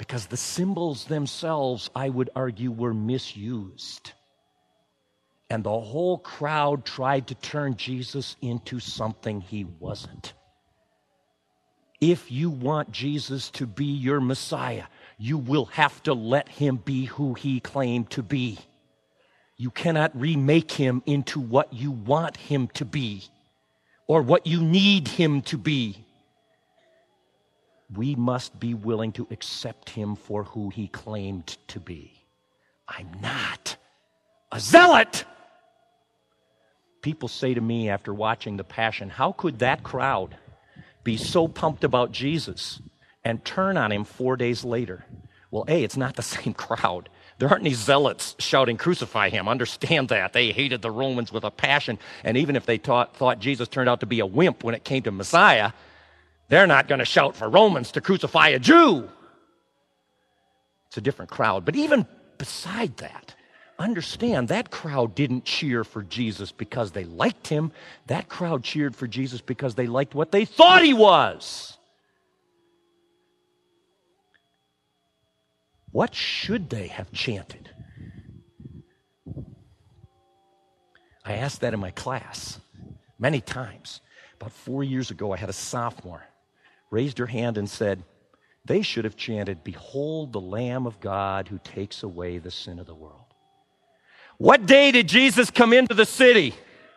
because the symbols themselves, I would argue, were misused. And the whole crowd tried to turn Jesus into something he wasn't. If you want Jesus to be your Messiah, you will have to let him be who he claimed to be. You cannot remake him into what you want him to be or what you need him to be. We must be willing to accept him for who he claimed to be. I'm not a zealot. People say to me after watching The Passion, how could that crowd be so pumped about Jesus and turn on him 4 days later? Well, A, it's not the same crowd. There aren't any zealots shouting, crucify him. Understand that. They hated the Romans with a passion. And even if they thought Jesus turned out to be a wimp when it came to Messiah, they're not going to shout for Romans to crucify a Jew. It's a different crowd. But even beside that, understand that crowd didn't cheer for Jesus because they liked him. That crowd cheered for Jesus because they liked what they thought he was. What should they have chanted? I asked that in my class many times. About 4 years ago, I had a sophomore raised her hand and said, they should have chanted, "Behold the Lamb of God who takes away the sin of the world." What day did Jesus come into the city?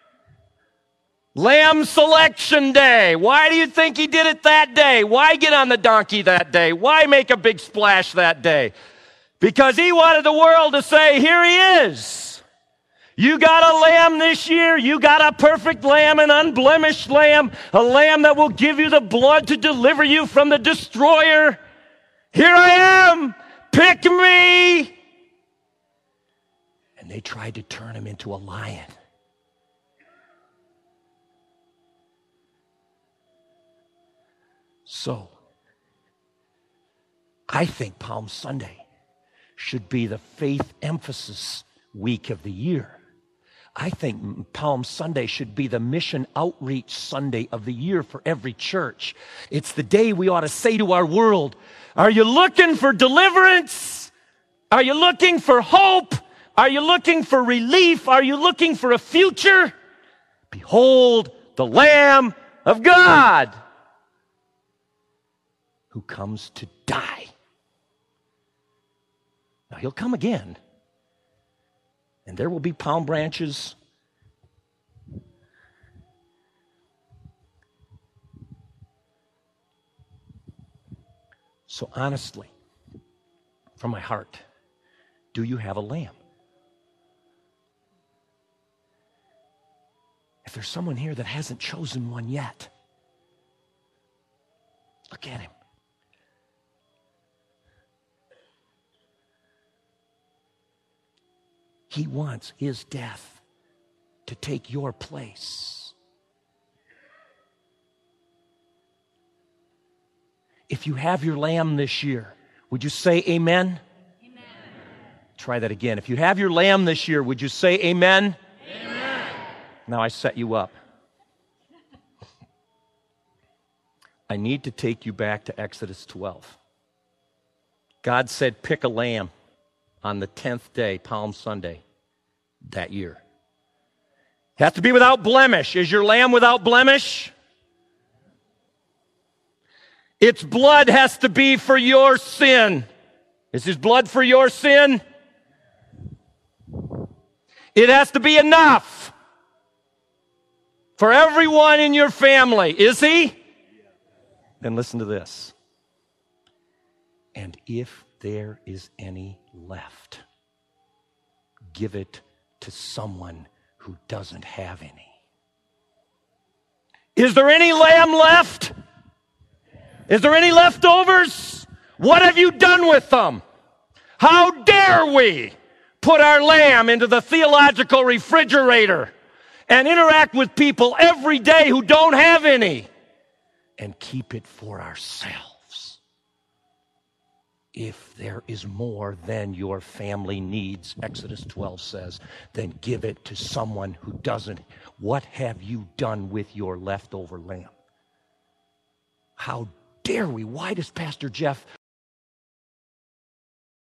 Lamb Selection Day. Why do you think he did it that day? Why get on the donkey that day? Why make a big splash that day? Because he wanted the world to say, here he is. You got a lamb this year. You got a perfect lamb, an unblemished lamb, a lamb that will give you the blood to deliver you from the destroyer. Here I am. Pick me. And they tried to turn him into a lion. So, I think Palm Sunday should be the faith emphasis week of the year. I think Palm Sunday should be the mission outreach Sunday of the year for every church. It's the day we ought to say to our world, are you looking for deliverance? Are you looking for hope? Are you looking for relief? Are you looking for a future? Behold the Lamb of God who comes to die. Now, he'll come again. And there will be palm branches. So honestly, from my heart, do you have a lamb? If there's someone here that hasn't chosen one yet, look at him. He wants his death to take your place. If you have your lamb this year, would you say amen? Amen. Try that again. If you have your lamb this year, would you say amen? Amen. Now I set you up. I need to take you back to Exodus 12. God said, pick a lamb on the 10th day, Palm Sunday, that year. It has to be without blemish. Is your lamb without blemish? Its blood has to be for your sin. Is his blood for your sin? It has to be enough for everyone in your family. Is he? Then listen to this. And if there is any left, give it to someone who doesn't have any. Is there any lamb left? Is there any leftovers? What have you done with them? How dare we put our lamb into the theological refrigerator and interact with people every day who don't have any and keep it for ourselves? If there is more than your family needs, Exodus 12 says, then give it to someone who doesn't. What have you done with your leftover lamb? How dare we? Why does Pastor Jeff